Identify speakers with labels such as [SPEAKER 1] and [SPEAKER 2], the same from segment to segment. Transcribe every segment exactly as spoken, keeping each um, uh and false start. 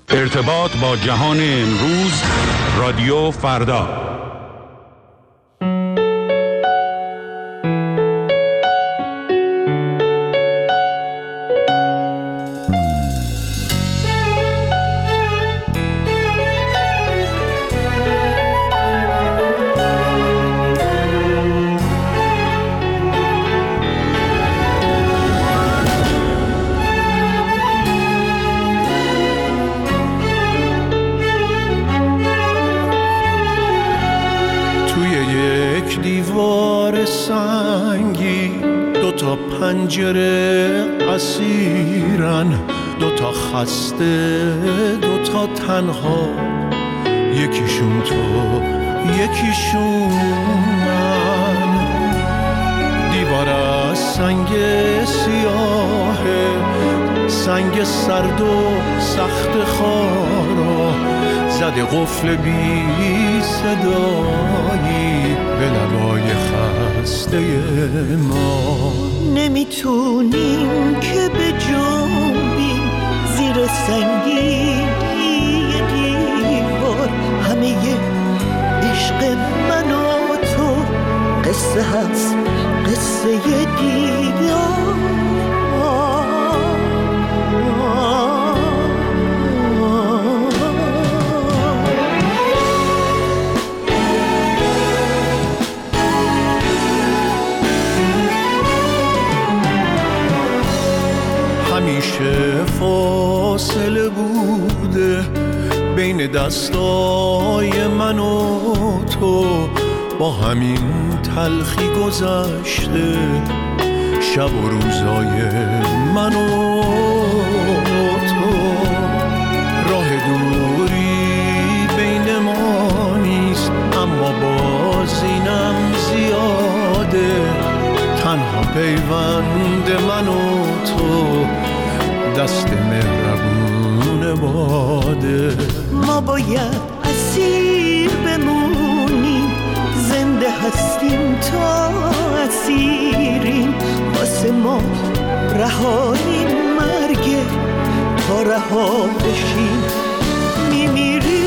[SPEAKER 1] ارتباط با جهان امروز، رادیو فردا.
[SPEAKER 2] پنجره اسیرن، دوتا خسته دوتا تنها، یکیشون تو یکیشون من. دیوار از سنگ سیاهه، سنگ سرد و سخت خارا، زده قفل بی صدایی به لبای خسته ما.
[SPEAKER 3] نمیتونیم که به جنبیم زیر سنگینی دیوار، همه عشق من و تو قصه هست، قصه دیدار.
[SPEAKER 2] همیشه فاصله بوده بین دستای من و تو، با همین تلخی گذشته شب و روزای من و تو. راه دوری بین ما نیست، اما باز اینم زیاده، تنها پیوند من و تو دست مهربون باده.
[SPEAKER 3] ما باید اسیر بمونیم، زنده هستیم تا اسیریم، واسه ما رهایی مرگه، تا رها بشیم میمیریم.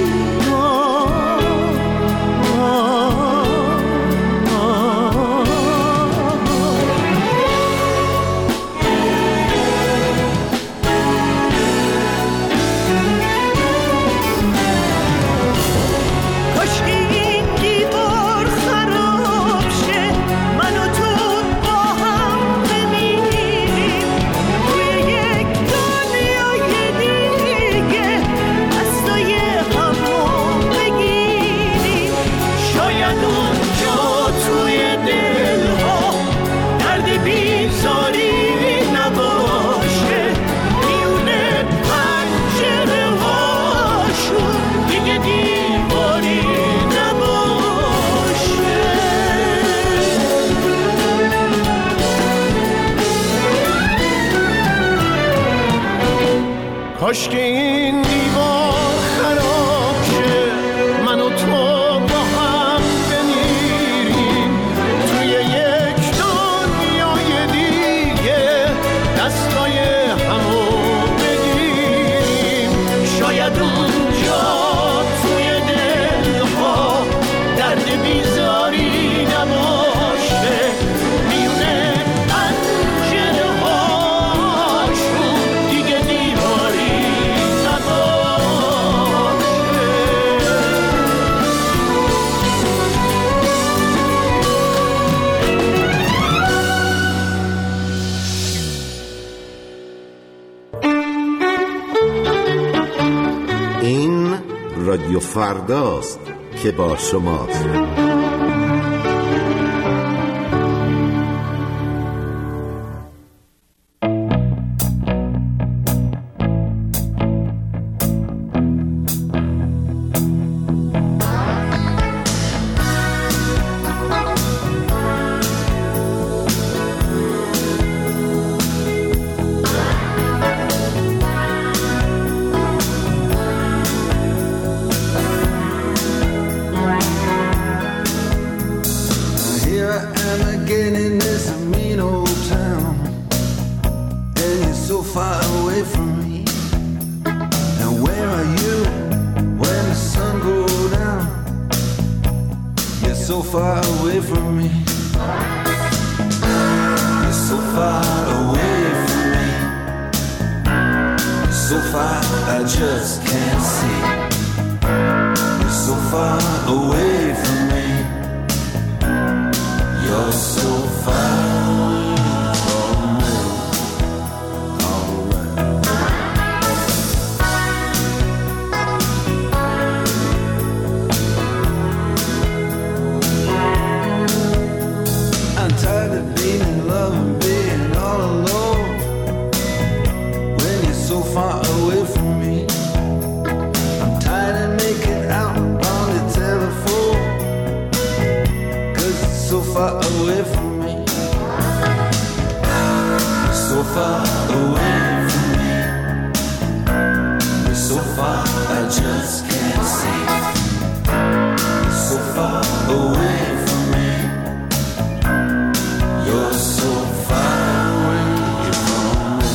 [SPEAKER 2] کاش که این دیوار خراب شه، من و تو با هم بمیریم توی یک دنیای دیگه، دستای همو بگیریم. شاید اونجا توی دلها درد بیزاری نباشه، میونه پنجره هاشون دیگه دیواری
[SPEAKER 4] این رادیو فرداست که با شماست.
[SPEAKER 5] so far away from me. You're so far away from me. So far I just can't see. You're so far away from me. You're so far from me. Alright. I'm tired of being in love and being all alone when you're so far away from me. I'm tired of making out on the telephone, 'cause it's so far away from me. You're so far away from me. You're so far I just can't see. You're so far away from me. You're so far away from me.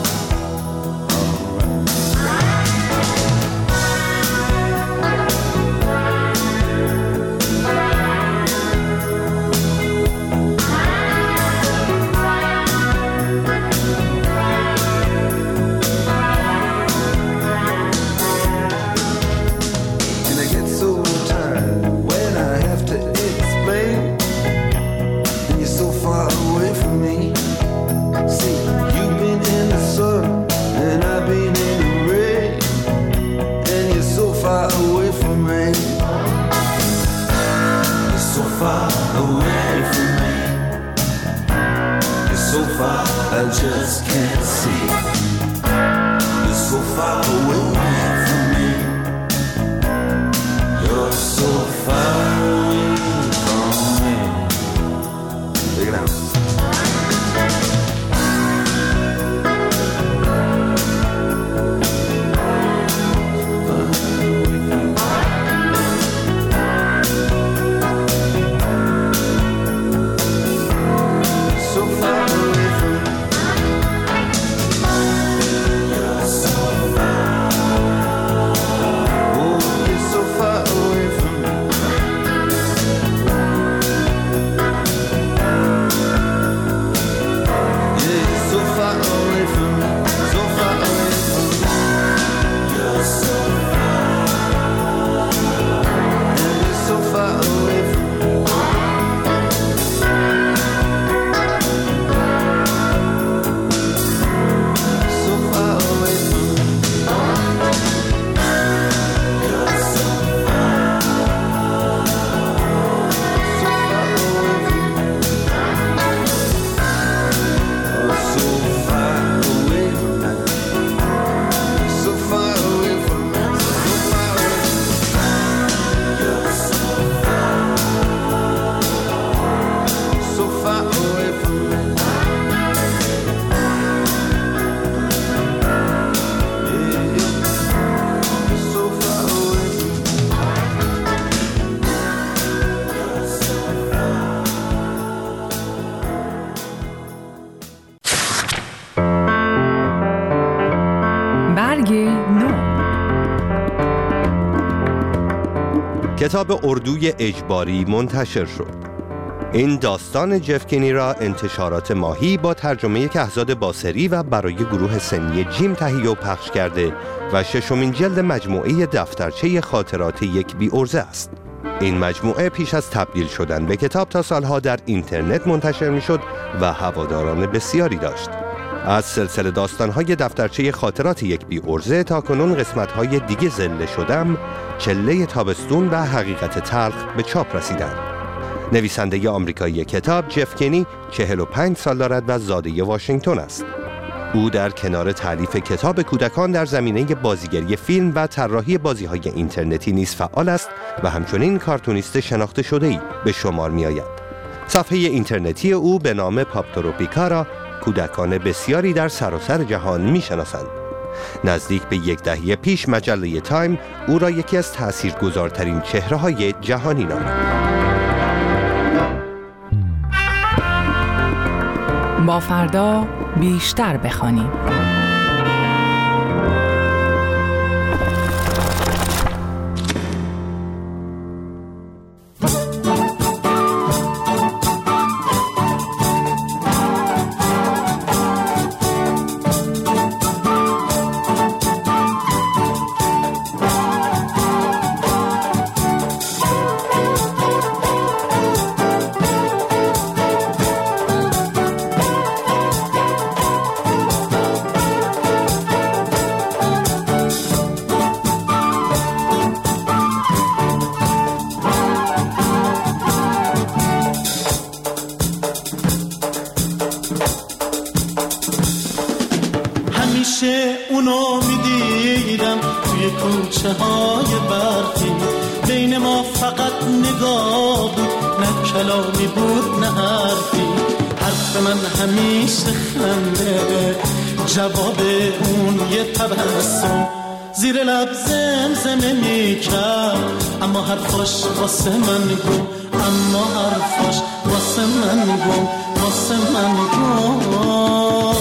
[SPEAKER 5] And I get so tired when I have to explain. And you're so far away from me. See, you've been in the sun and I've been in the rain, and you're so far away from me. You're so far away from me. You're so far I just can't see. You're so far away from me. You're so far away from me. Take it out. So far away from me. You're so far. Oh, you're so far away from me. Yeah, you're so far away from me. So far away from me. You're so far. Yeah, you're so far away from me. So far away from me. You're so far. So far away from me. Oh, so far away from me. So far away from me. So far away from me. You're so far. So far away from me. Yeah, you're so far away from me. You're so far.
[SPEAKER 6] برگ نو.
[SPEAKER 7] کتاب اردوی اجباری منتشر شد. این داستان جف کنی را انتشارات ماهی با ترجمه کهزاد باسری و برای گروه سنی جیم تهیه و پخش کرده و ششمین جلد مجموعه دفترچه خاطرات یک بی ارزه است. این مجموعه پیش از تبدیل شدن به کتاب تا سالها در اینترنت منتشر می‌شد و هواداران بسیاری داشت. از سلسله داستان‌های دفترچه خاطرات یک بی ارزه تا کنون قسمت‌های دیگه زله شدم، چله تابستون و حقیقت تلخ به چاپ رسیدند. نویسنده آمریکایی کتاب جف کنی چهل و پنج سال دارد و زاده واشنگتن است. او در کنار تالیف کتاب کودکان در زمینه بازیگری فیلم و طراحی بازی‌های اینترنتی نیز فعال است و همچنین کارتونیست شناخته شده‌ای به شمار می‌آید. صفحه اینترنتی او به نام پاپتروپیکا را کودکان بسیاری در سراسر جهان می‌شناسند. نزدیک به یک دهه پیش مجله تایم او را یکی از تأثیرگذارترین چهره‌های جهانی نامید.
[SPEAKER 6] با فردا بیشتر بخوانیم.
[SPEAKER 8] میدیدم توی کوچه های برفی، بین ما فقط نگاه بود، نه کلامی بود نه حرفی. حرف من همیشه خنده، جواب اون یه تبسم، زیر لب زمزمه میکرد، اما حرفاش واسه من گم، اما حرفاش واسه من گم، واسه من گم.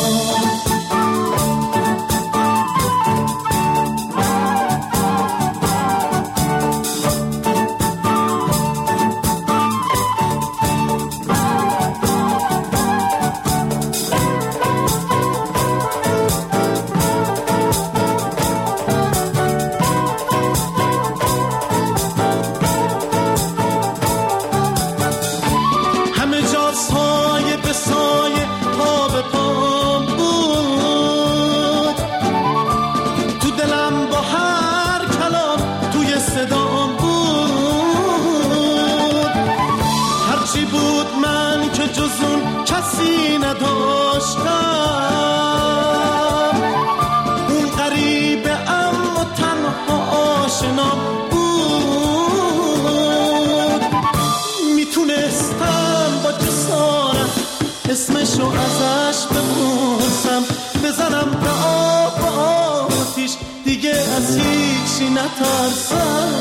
[SPEAKER 8] اسمشو ازش بپرسم، بزنم به آب و آتیش، دیگه از هیچی نترسم.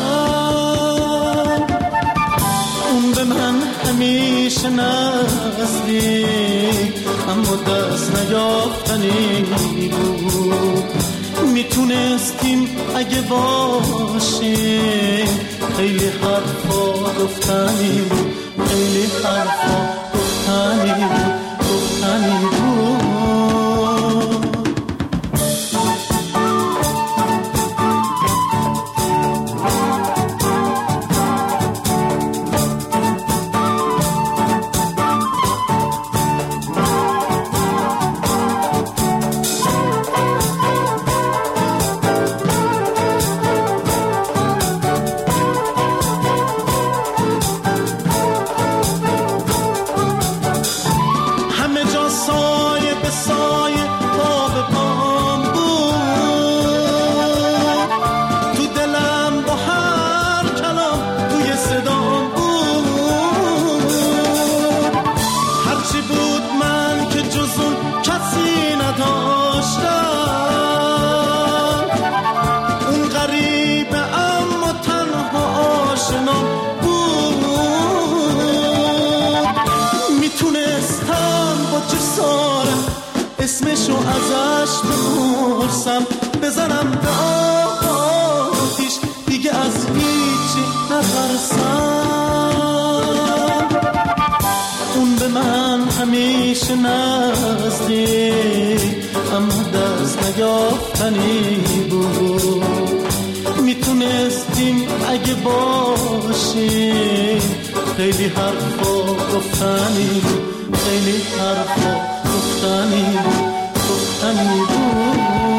[SPEAKER 8] اون به من همیشه نزدیک، اما دست نیافتنی بود. میتونستیم اگه باشیم، خیلی حرفا گفتنی بود، خیلی حرفا گفتنی بود، گفتنی بود. اسمشو ازش بپرسم، بزنم به آب آتیش، دیگه از هیچی نترسم. اون به من همیشه نزدیک، اما دست نیافتنی بود. میتونستیم اگه باشیم، خیلی حرفا گفتنی بود، خیلی حرفا گفتنی بود، گفتنی بود.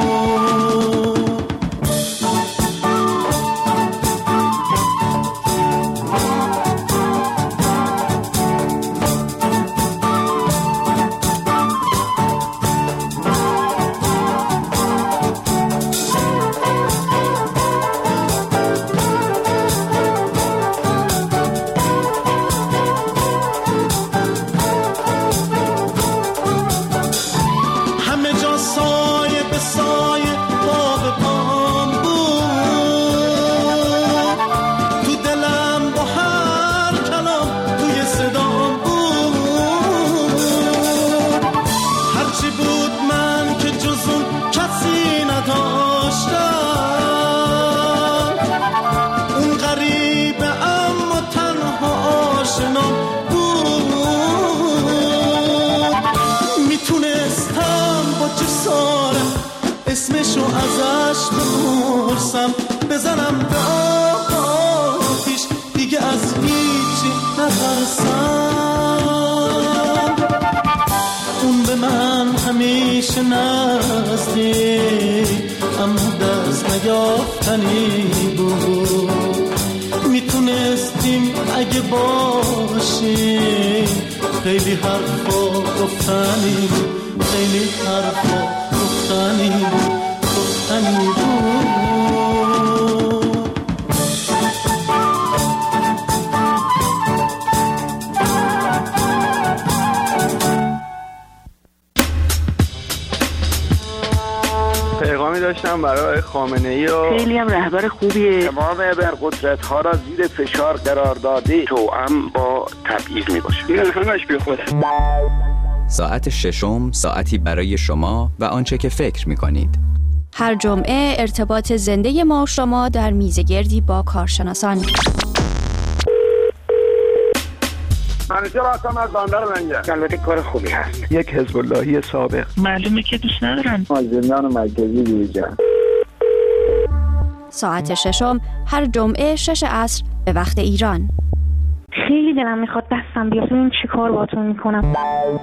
[SPEAKER 8] اسمشو ازش بپرسم، بزنم به آب آتیش، دیگه از هیچی نترسم. اون به من همیشه نزدیک، اما دست نیافتنی بود. میتونستیم اگه باشیم، خیلی حرفا گفتنی بود، خیلی حرفا گفتنی بود، گفتنی نگافتنی بود.
[SPEAKER 9] پیغامی داشتم برای خامنه‌ای و
[SPEAKER 10] خیلی هم رهبر خوبیه.
[SPEAKER 9] تمام ابرقدرت ها را زیر فشار قرار داده، توأم با تبعیض می باشه. این همش بی خوده.
[SPEAKER 11] ساعت ششم، ساعتی برای شما و آنچه که فکر می کنید.
[SPEAKER 12] هر جمعه ارتباط زنده ما و شما در میزگردی با کارشناسان.
[SPEAKER 9] منیجر هستم از بندر منجر. البته کار خوبی هست. یک حزب اللهی سابق.
[SPEAKER 10] معلومه که دوست ندارن.
[SPEAKER 9] از زندان مرکزی بیرون.
[SPEAKER 12] ساعت ششم هر جمعه شش عصر به وقت ایران.
[SPEAKER 10] خیلی دلم میخواد دستم بیاد ببینم چی کار باهاتون میکنم.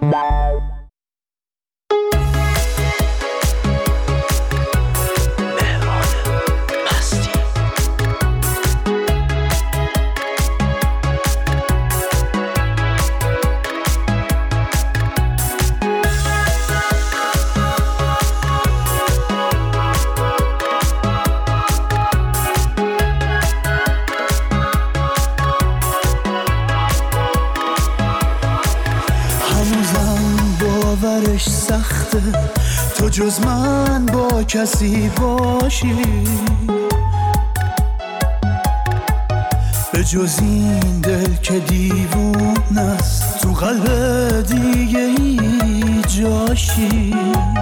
[SPEAKER 3] سخته تو جز من با کسی باشی، به جز این دل که دیوون است تو قلب دیگه ای جاشی.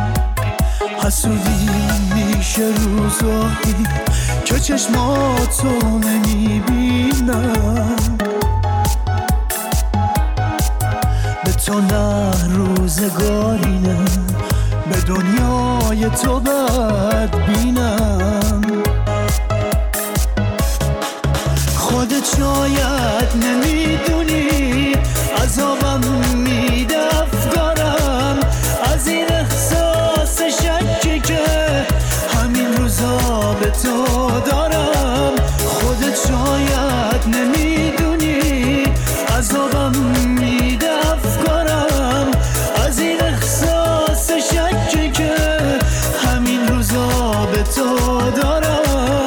[SPEAKER 3] حسودی میشه روزایی که چشماتو نمیبینم، به تو نه روزگاری نه، به دنیای تو بد بینم. خودت شاید نمیدونی عذابم میده افکارم از این احساس شکی که همین روزا به تو دارم. خودت شاید نمیدونی عذابم میده افکارم از این احساس شکی که همین روزا به تو دارم.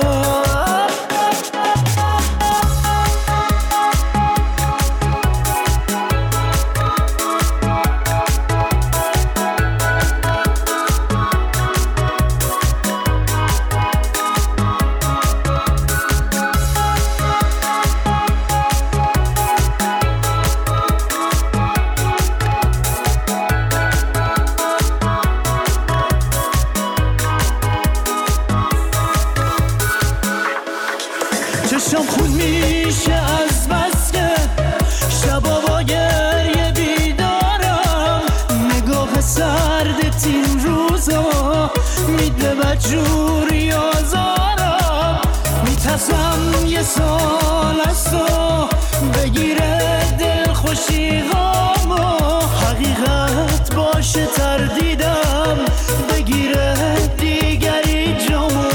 [SPEAKER 3] چشم خون میشه از بس که شبا با گریه بیدارم. نگاه سردت این روزا میده بدجوری آزارم. میترسم یه سال از تو بگیره دل خوشی غامو، حقیقت باشه تردیدم بگیره دیگری جامو.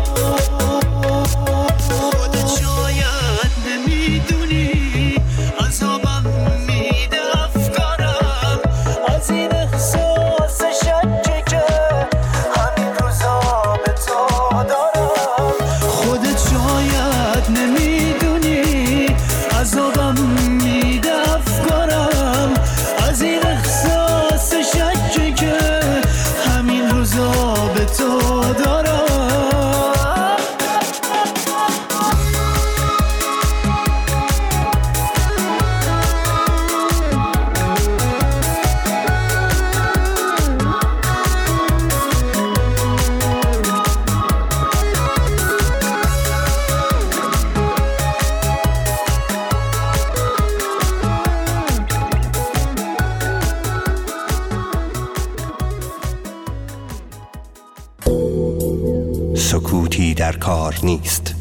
[SPEAKER 7] سکوتی در کار نیست.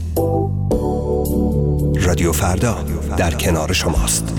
[SPEAKER 7] رادیو فردا در کنار شماست.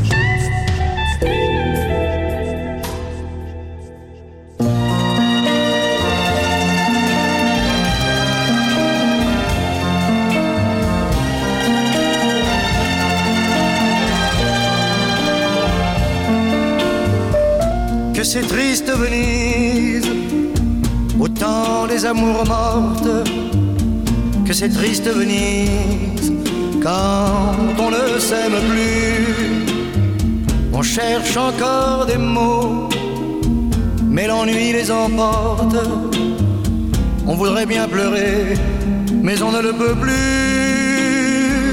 [SPEAKER 2] Que c'est triste Venise
[SPEAKER 3] autant les amours mortes que ces tristes Venise. Quand on ne s'aime plus, on cherche encore des mots, mais l'ennui les emporte. On voudrait bien pleurer, mais on ne le peut plus.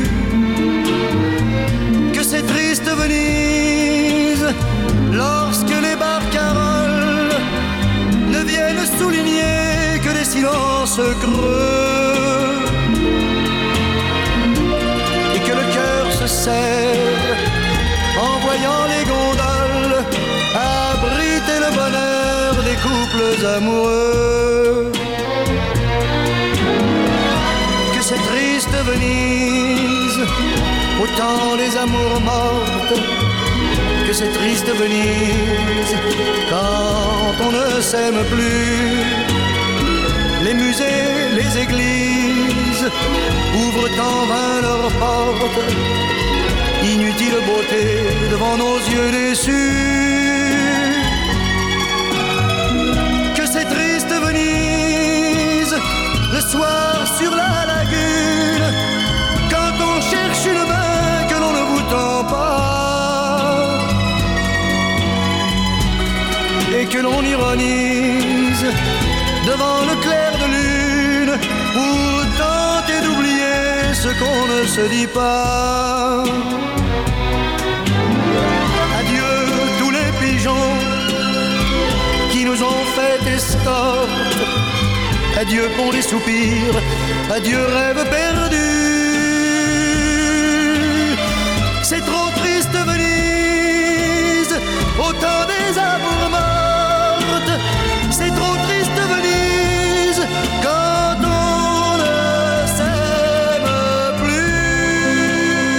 [SPEAKER 3] Que ces tristes Venise, lorsque les barcaroles ne viennent souligner que des silences creux, et que le cœur se serre en voyant les gondoles abriter le bonheur des couples amoureux. Que ces tristes Venise, autant les amours mortes, que ces tristes Venise, quand on ne s'aime plus. Les musées, les églises ouvrent en vain leurs portes. Inutile beauté devant nos yeux déçus. Que ces tristes Venise, le soir sur la lagune, quand on cherche une main que l'on ne vous tend pas, et que l'on ironise devant le clair de lune pour tenter d'oublier ce qu'on ne se dit pas. Adieu tous les pigeons qui nous ont fait escorte. Adieu pour les soupirs, adieu rêve perdu. C'est trop triste Venise, autant des amours mortes. C'est trop triste Venise, quand on ne s'aime plus.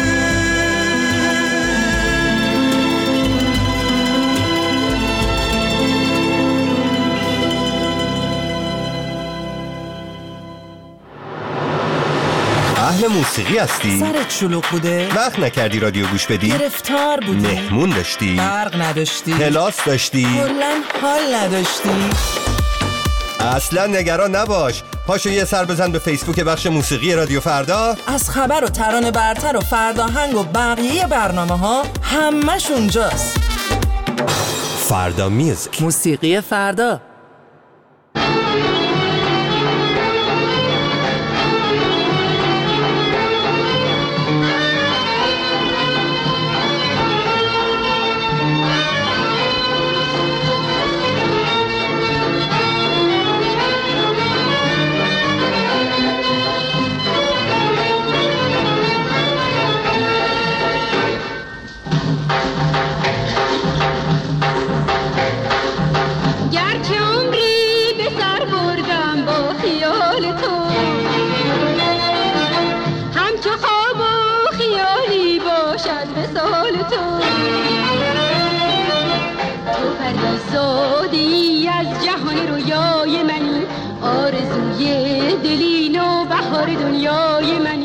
[SPEAKER 7] اهل موسیقی هستی؟
[SPEAKER 13] سرت شلوغ بوده؟
[SPEAKER 7] وقت نکردی رادیو گوش بدی؟
[SPEAKER 13] گرفتار بودی؟
[SPEAKER 7] مهمون داشتی؟
[SPEAKER 13] برق نداشتی؟
[SPEAKER 7] کلاس داشتی؟
[SPEAKER 13] کلن حال نداشتی؟
[SPEAKER 7] اصلا نگران نباش، پاشو یه سر بزن به فیسبوک بخش موسیقی رادیو فردا.
[SPEAKER 13] از خبر و ترانه برتر و فرداهنگ و بقیه برنامه ها همش اونجاست.
[SPEAKER 7] فردا میوزیک،
[SPEAKER 13] موسیقی فردا.
[SPEAKER 14] آرزوی دلین و بهار دنیای منی.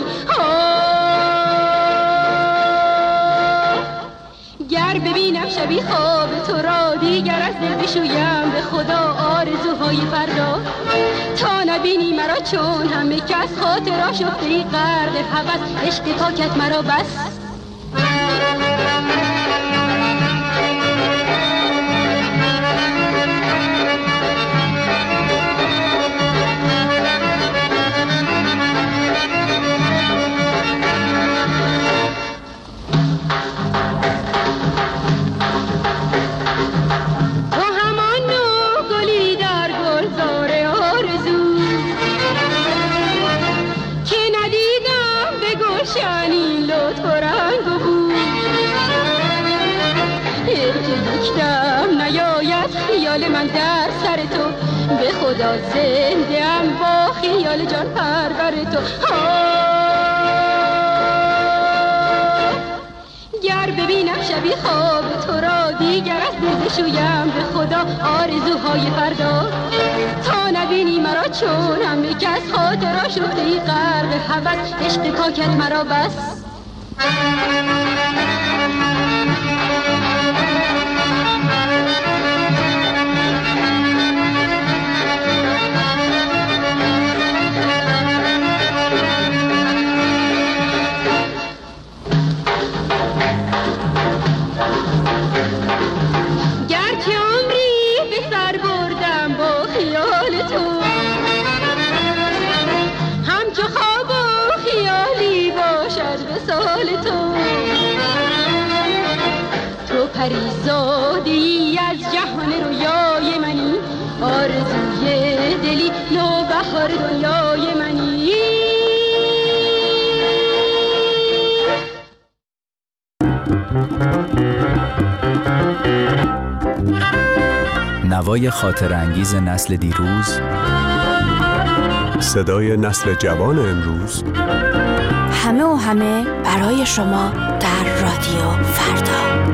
[SPEAKER 14] گر ببینم شبی خواب تو را دیگر از دل بشویم به خدا آرزوهای فردا. تا نبینی مرا چون همه کس خاطر آشفته غرق هوس عشق پاکت مرا بس. من در سر تو به خدا زنده ام با خیال جان پرور تو. گر ببینم شبی خواب تو را دیگر از دل بشویم به خدا آرزوهای فردا. تا نبینی مرا چون همه کس خاطر آشفته غرق هوس عشق پاکت مرا بس.
[SPEAKER 11] صدای خاطرانگیز نسل دیروز،
[SPEAKER 15] صدای نسل جوان امروز،
[SPEAKER 12] همه و همه برای شما در رادیو فردا.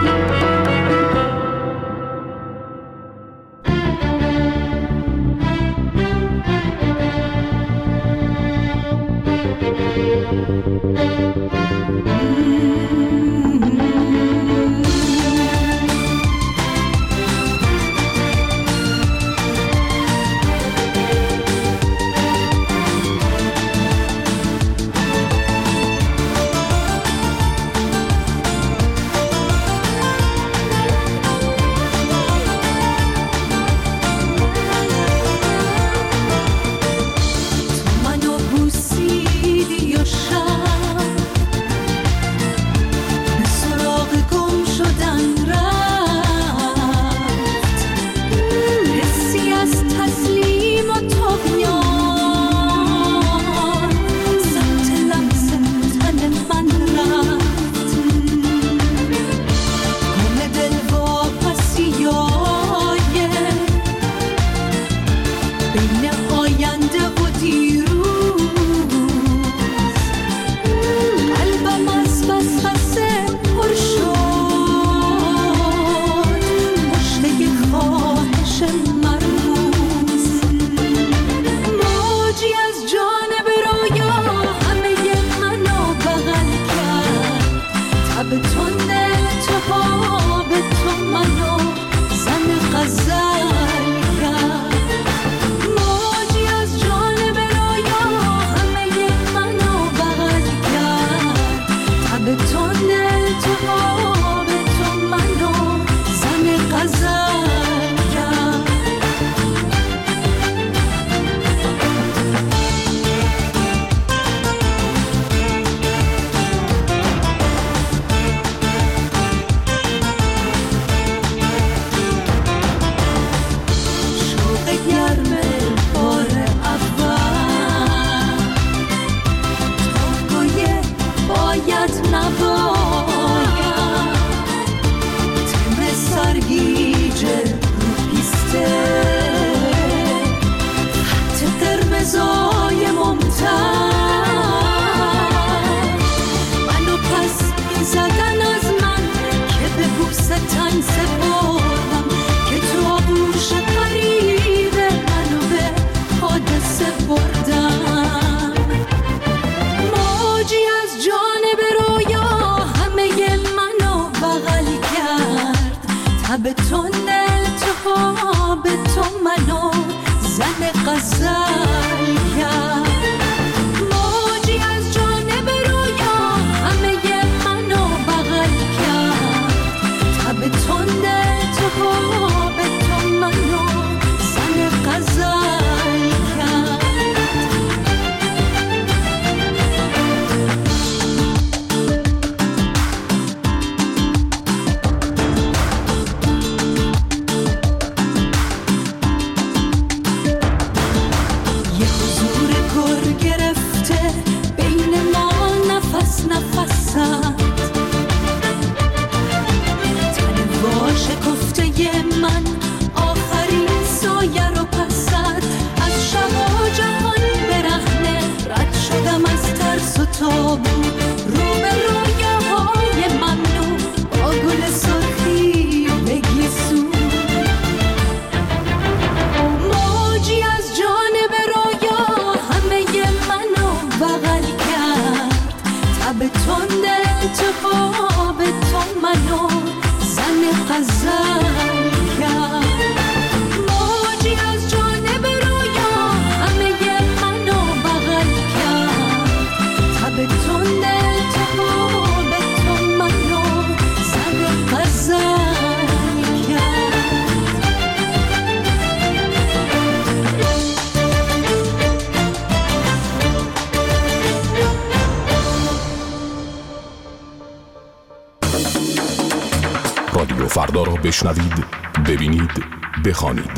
[SPEAKER 16] رادیو فردا را بشنوید، ببینید، بخوانید.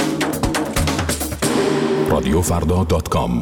[SPEAKER 16] رادیو فردا دات کام.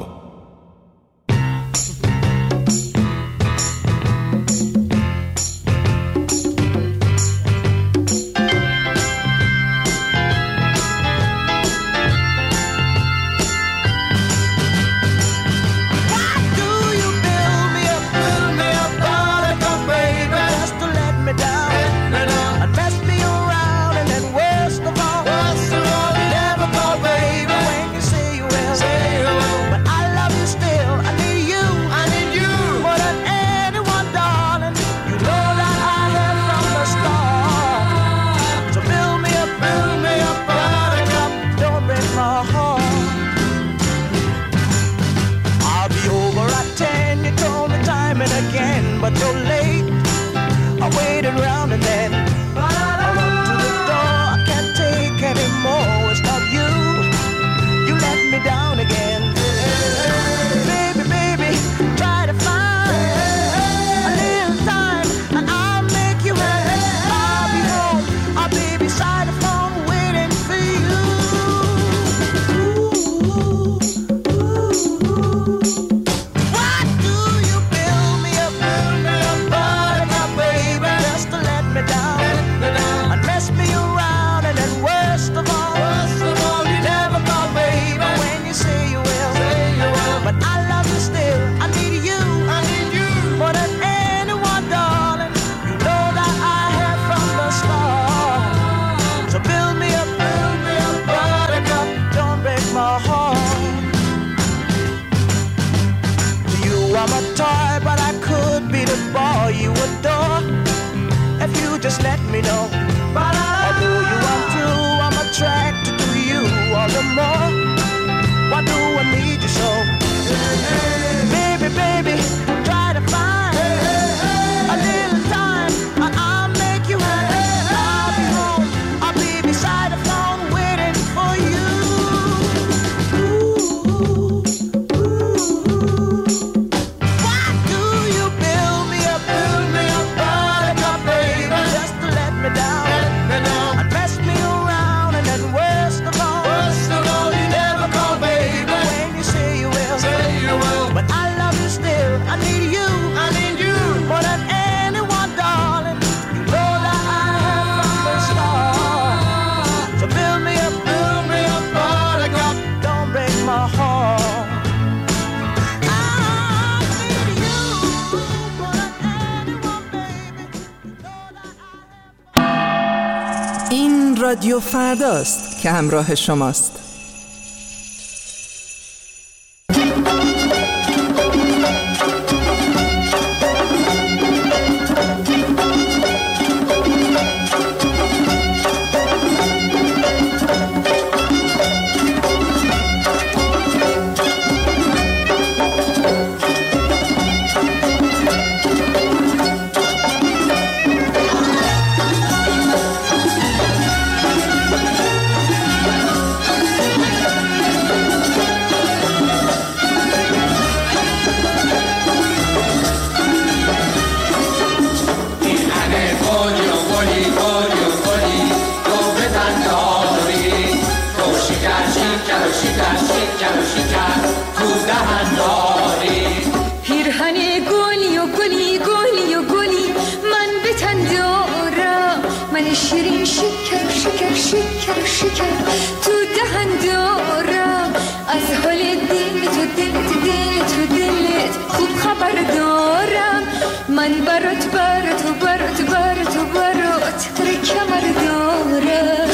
[SPEAKER 3] coming again, but you're late. I waited around and then I run to the door. I can't take anymore. It's not you. You let me down again. Baby, baby, try to find a little time and I'll make you happy. I'll be home. I'll be beside the phone waiting for you. Why do you build me up, build me up, buttercup, baby, just to let me down and mess me around, and then worst of all, worst of all, you never call, baby, when you say you will, say you will. But I love you still. I need you, I need you more than anyone, darling. You know that I have from the start. So build me up, build me up, buttercup, don't break my heart. You are my toy, but I could be the boy you adore if you just let me know. Although you are true, I'm attracted to you all the more. Why do I need you so? Baby, baby, try to find a little time and I'll make you happy. I'll be home, I'll be beside the phone waiting for you. Why do you build me up, build me up, buttercup, baby, just to let me down and mess me around, and then worst of all, worst of all, you never call, baby, when you say you will, say you will. But I love you still. I need you, I need you more than anyone, darling. You know that I have from the start. So build me up, build me up, buttercup, don't break my heart. I need you more than anyone, baby.
[SPEAKER 13] این رادیو فرداست که همراه شماست.
[SPEAKER 17] شیرین شکر شکر شکر شکر تو دهن دارم از حال دل تو دل تو دل تو دلت خوب خبر دارم. من برات برات و برات برات و برات تر کمر دارم.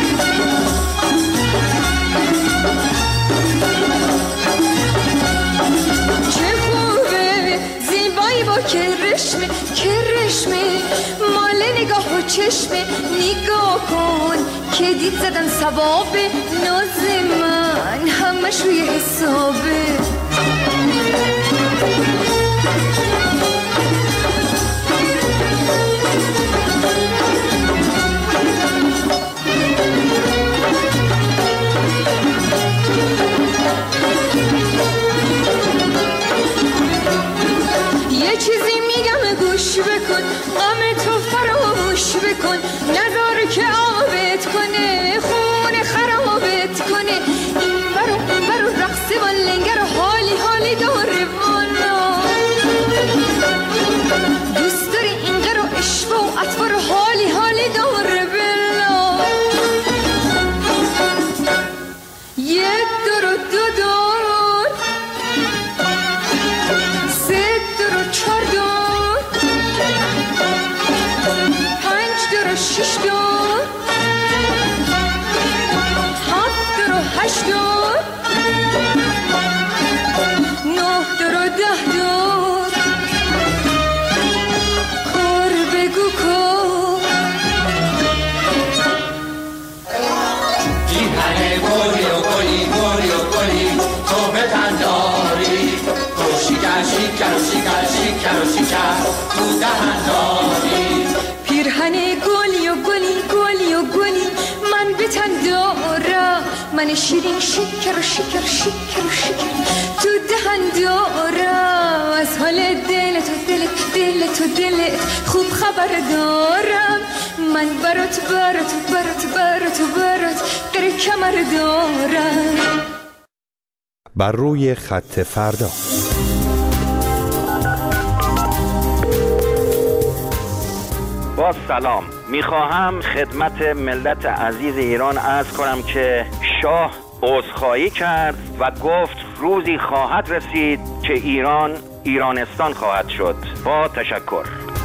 [SPEAKER 17] چه خوبه زیبایی با کرشمه کرشمه مال نگاه و چشمه. نگاه کن که دید زدن ثواب ناز من همش روی حسابه. یه چیزی میگم گوش بکن، غم تو فراموش بکن، نذار که آبت کنه خون خرابت کنه. این برو این برو رقص و لنگر و حالی حالی داره وانا. دوست داری این قر و عشق و اطفار و حالی حالی داره بلا. یه دور و دو دور، سه دور و چهار دور، پنج دور و شش دور، هفت دور و هشت دور، نه دور و ده دور. کار بگو کار
[SPEAKER 18] این همه گلی و گلی گلی و گلی تو به تن داری تو شکر شکر شکر شکر شکر و شکر تو دهن داری.
[SPEAKER 17] پیرهن گلی و گلی گلی و گلی من به تن دارم، من شیرین شکر و شکر شکر و شکر تو دهن دارم. از حال دل تو دلت دل تو دلت خوب خبر دارم. من برات برات برات برات برات قره کمر دارم.
[SPEAKER 7] بر روی خط فردا.
[SPEAKER 9] با سلام، میخواهم خدمت ملت عزیز ایران عرض کنم که شاه عذرخواهی کرد و گفت روزی خواهد رسید که ایران ایرانستان خواهد شد. با تشکر.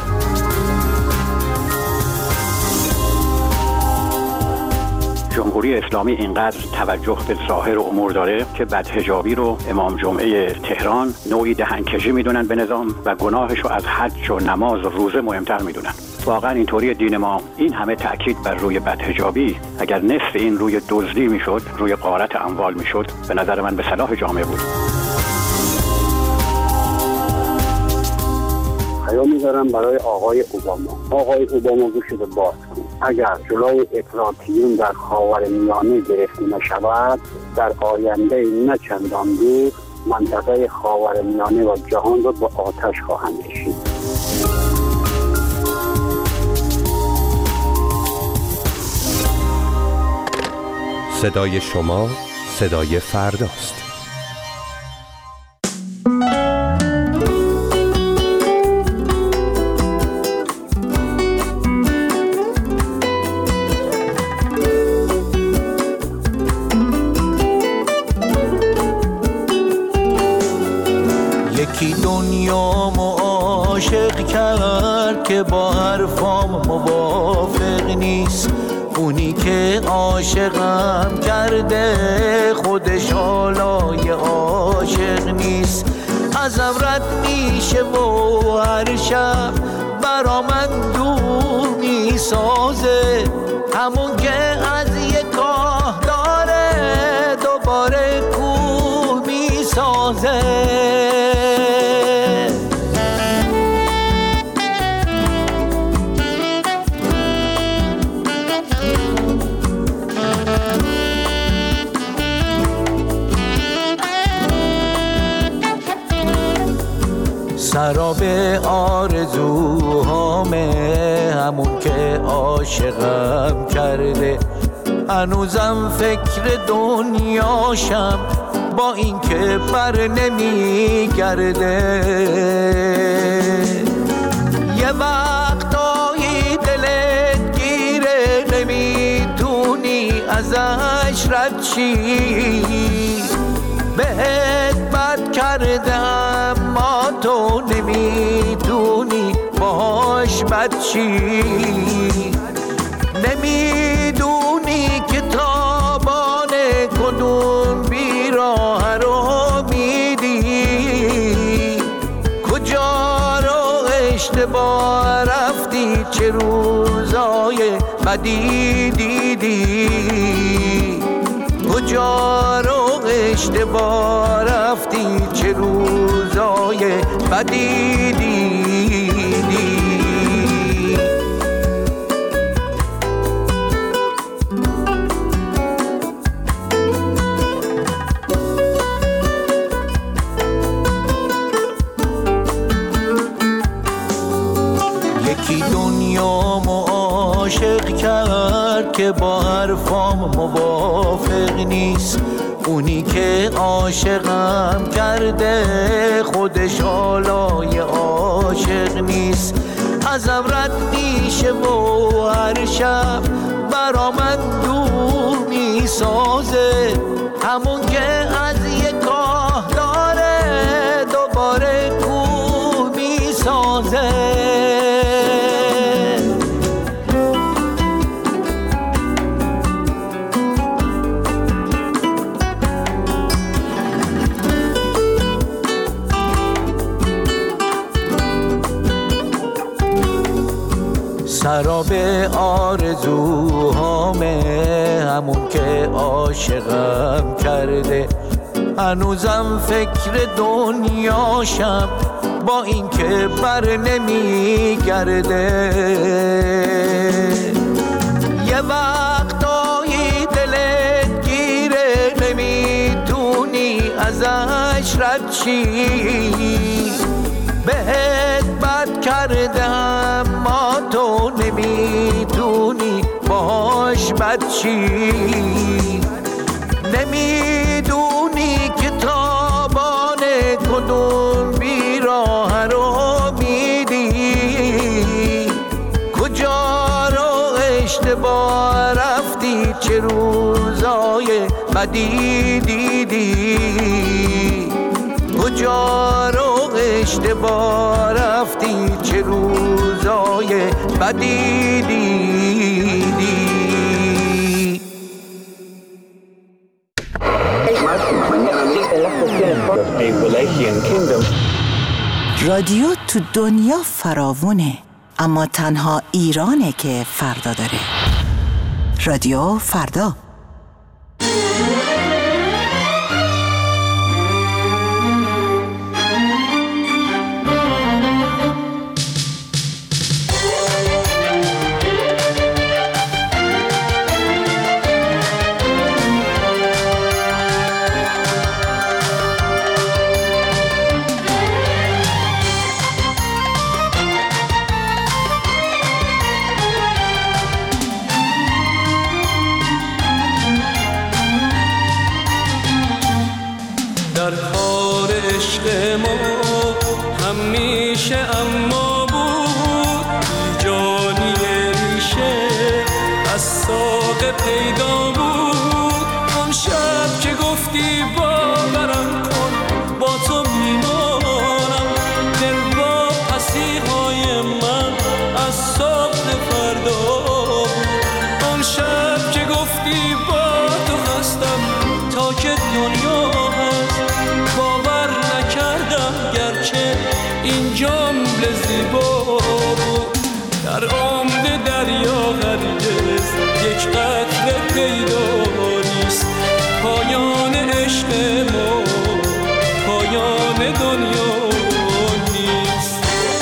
[SPEAKER 19] جمهوری اسلامی اینقدر توجه به ظاهر امور داره که بدحجابی رو امام جمعه تهران نوعی دهنکجی میدونن به نظام و گناهش رو از حج و نماز و روزه مهمتر میدونن. واقعا اینطوری دین ما این همه تاکید بر روی بدحجابی اگر نصف این روی دزدی میشد، روی غارت اموال میشد، به نظر من به صلاح جامعه بود.
[SPEAKER 20] پیام میذارم برای آقای اوباما. آقای اوباما گوشت باز کنید. اگر جلوی افراطیون در خاورمیانه گرفته نشود، در آینده نه چندان دور منطقه خاورمیانه و جهان را با آتش خواهند کشید.
[SPEAKER 7] صدای شما صدای فرداست.
[SPEAKER 8] یکی دنیا عاشق کرد که با حرفام موافق نیست. اونی که عاشقم کرده خودش حالای عاشق نیست. ازم رد میشه و هر شب برا من دور میسازه. همون که از یه کاه داره دوباره کوه میسازه. سراب آرزوهامه همون که عاشقم کرده. هنوزم فکر دنیاشم با این که بر نمیگرده. یه وقتایی دلت گیره نمیتونی ازش رد شی. بهت بد کرده اما تو نمیدونی باهاش بد چی. نمیدونی که تابان کدوم بیراه رو میدی. کجا رو اشتباه رفتی، چه روزای بدی دیدی. کجا رو اشتباه رفتی، چه روزای بدی دیدی. یکی دنیا عاشق کرد که با حرفام موافق نیست. اونی که عاشقم کرده خودش حالای عاشق نیست. ازم رد میشه و هر شب برا من دور میسازه. همون که از یه کاه داره دوباره کوه میسازه. سراب آرزوهامه همون که عاشقم کرده. هنوزم فکر دنیاشم با این که بر نمی گرده. یه وقتایی دلت گیره نمیتونی ازش رد چی، بهت بد کرده اما تو نمیدونی باش بد چی، نمیدونی که تابان کدوم بیراه رو میدی، کجا رو اشتباه رفتی، چه روزای بدی دیدی، کجا رو اشتباه رفتی، چه روزای بدی دیدی.
[SPEAKER 21] رادیو تو دنیا فراوونه، اما تنها ایرانه که فردا داره. رادیو فردا.
[SPEAKER 22] در کار عشق ما همیشه اما بود جانی ریشه از ساق پیدا بود. آن شب که گفتی باورم کن با تو میمانم، دل با پسیهای من از صبح فردا بود. آن شب که گفتی با تو هستم تا که دنیا این جمله زیبا بود. در عمق دریا هرگز یک قطره پیدا نیست، پایان عشق ما پایان دنیا نیست.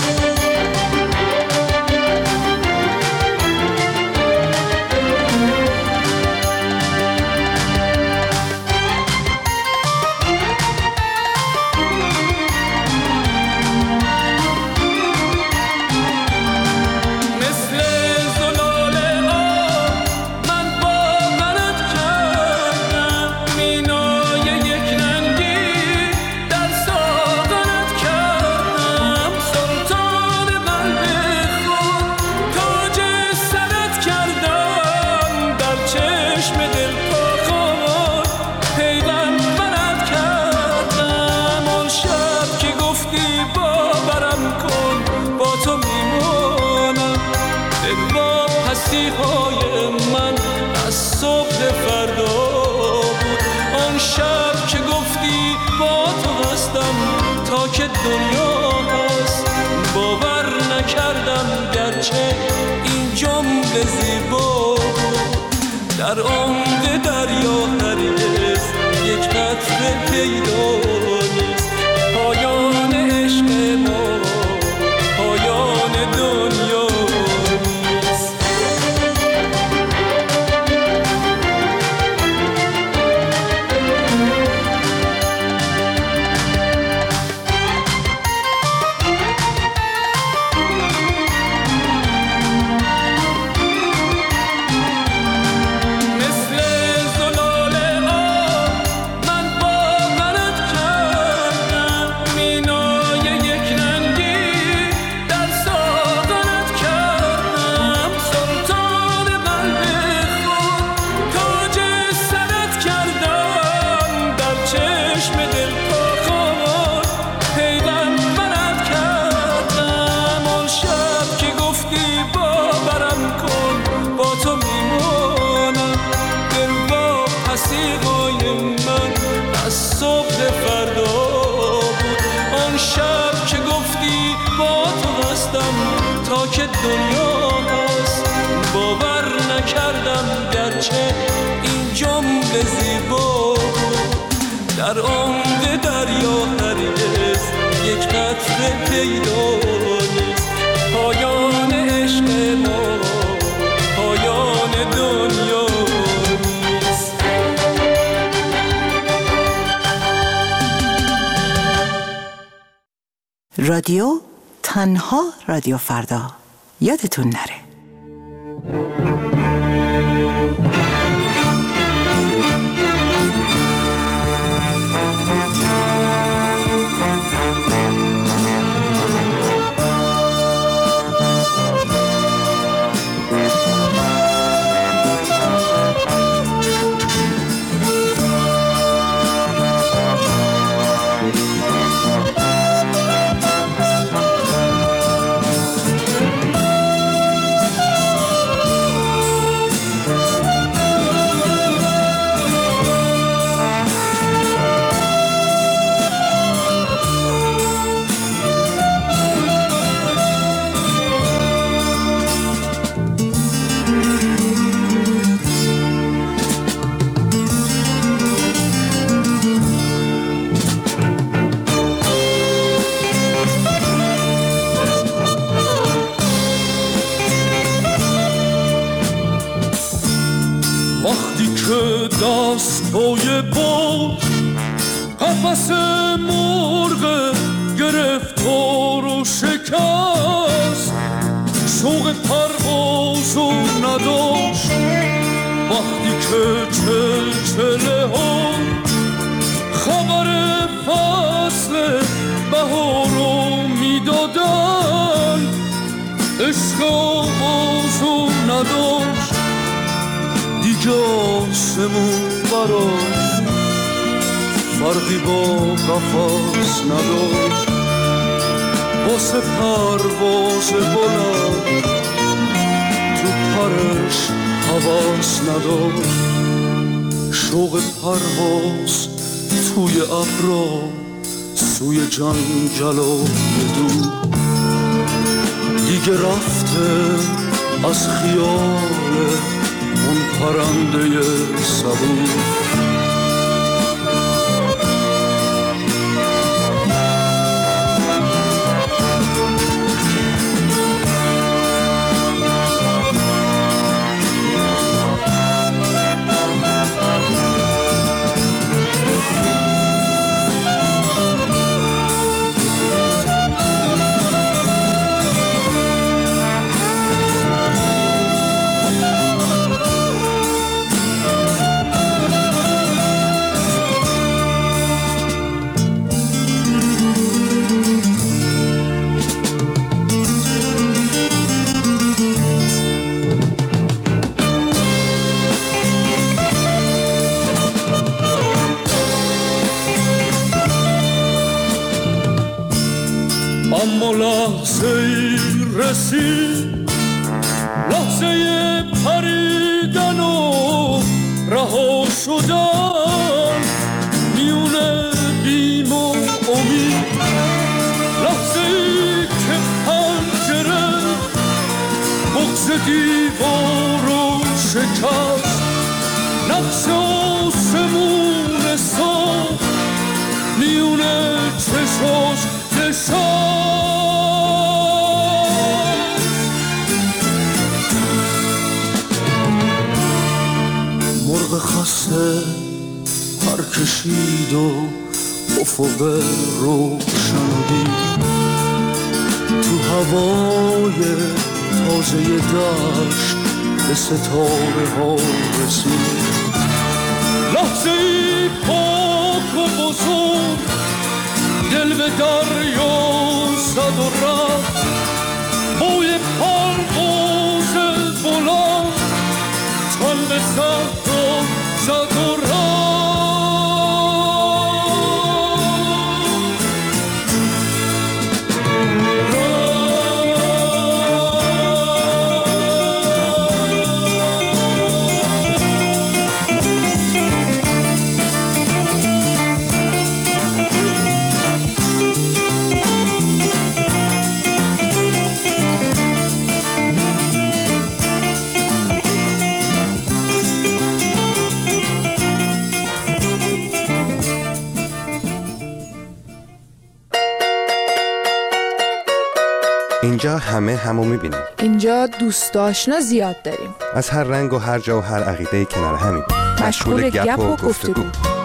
[SPEAKER 22] من از صبح فردا بود. آن شب که گفتی با تو هستم تا که دنیا هست، باور نکردم گرچه این جمله زیبا بود. در عمق دریا هرگز یک قطره پیدا نیست، پایان عشق ما پایان دنیا. تا که دنیا هست، باور نکردم گرچه این جمله زیبا بود. در عمق دریا هرگز یک قطره پیدا نیست. پایان عشق ما پایان دنیا نیست.
[SPEAKER 21] رادیو تنها رادیو فردا، یادتون نره.
[SPEAKER 22] دستای باز قفس مرغ گرفتار و شکست، شوق پرواز و نداشت. وقتی که چلچله ها خبر فصل بهار رو میدادن، عشق آغاز و نداشت. دیگه آسمون براش فرقی با قفس نداشت. واسه پرواز بلند تو پرش حواس نداشت. شوق پرواز توی ابرا سوی جنگل دور دیگه رفته از خیال اون پرنده صبور. اما لحظه ای رسید، لحظه پریدن و رها شدن میونه بیم و امید. لحظه ای که پنجره بغض دیوار رو شکست، نقش آسمون ساخت میونه چشاش نشست. مرغ خسته پر کشید و افق روشن دید، تو هوای تازه دشت به ستاره ها رسید. لحظه ای پاک و بزرگ دل به دریا زد و رفت، بوی پرواز بلند تن به صحرا زد و رفت.
[SPEAKER 7] اینجا همه همو میبینیم.
[SPEAKER 1] اینجا دوست آشنا زیاد داریم.
[SPEAKER 7] از هر رنگ و هر جا و هر عقیده کنار همین.
[SPEAKER 1] مشغول گپ و گفتگو.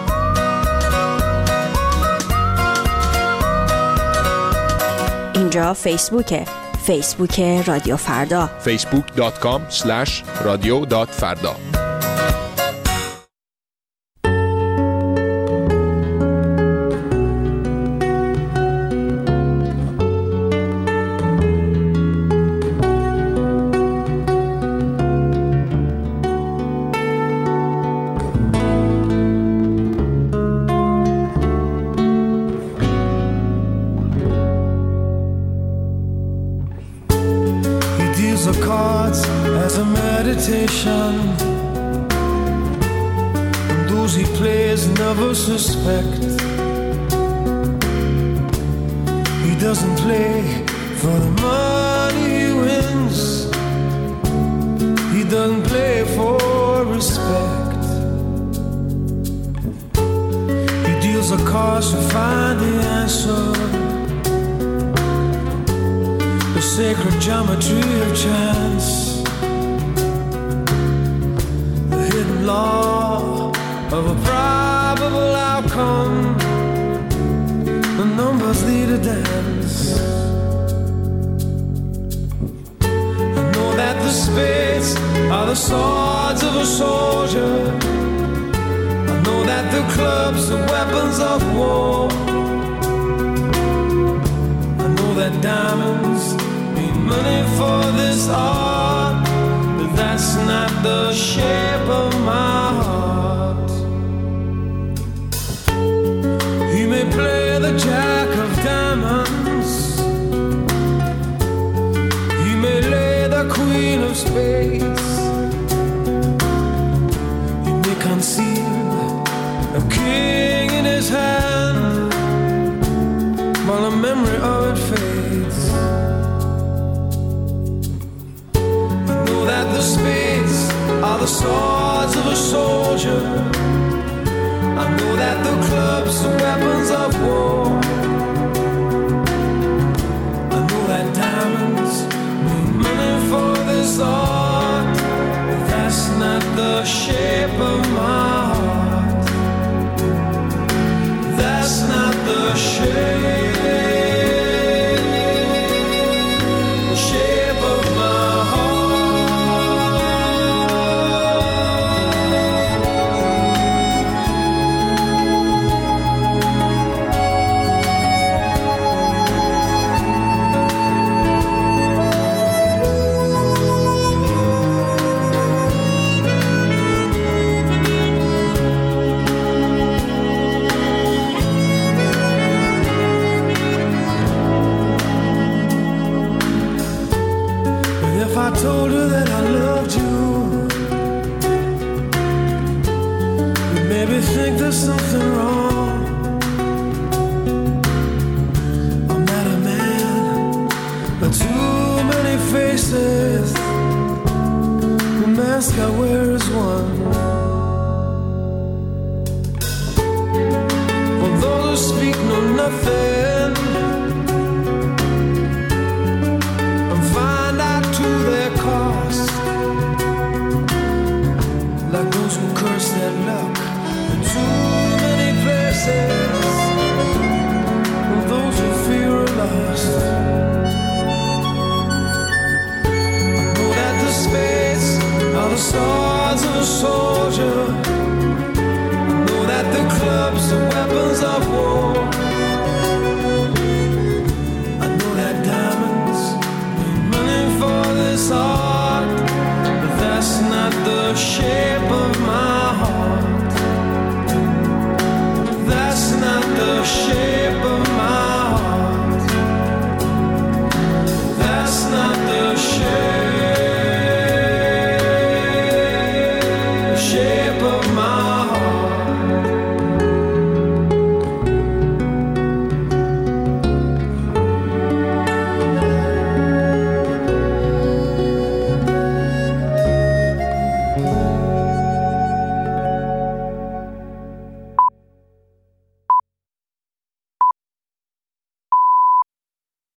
[SPEAKER 12] اینجا فیسبوکه. فیسبوک رادیو فردا.
[SPEAKER 16] فیسبوک دات کام اسلش رادیو دات فردا.
[SPEAKER 2] Suspect he doesn't play for the money he wins. He doesn't play for respect. He deals the cards to find the answer. The sacred geometry of chance. The hidden law of a probable outcome. The numbers lead a dance. I know that the spades are the swords of a soldier. I know that the clubs are weapons of war. I know that diamonds mean money for this art, but that's not the shape of my heart. He may play the jack of diamonds. He may lay the queen of spades. He may conceal a king in his hand while the memory of it fades. I know that the spades are the swords of a soldier. I know that the clubs are weapons of war. I know that diamonds mean money for this art, but that's not the shape of my heart. That's not the shape, the shape of my heart. I told her that I loved you, you maybe think there's something wrong. I'm not a man, but too many faces. The mask I wear is one. For those who speak know nothing,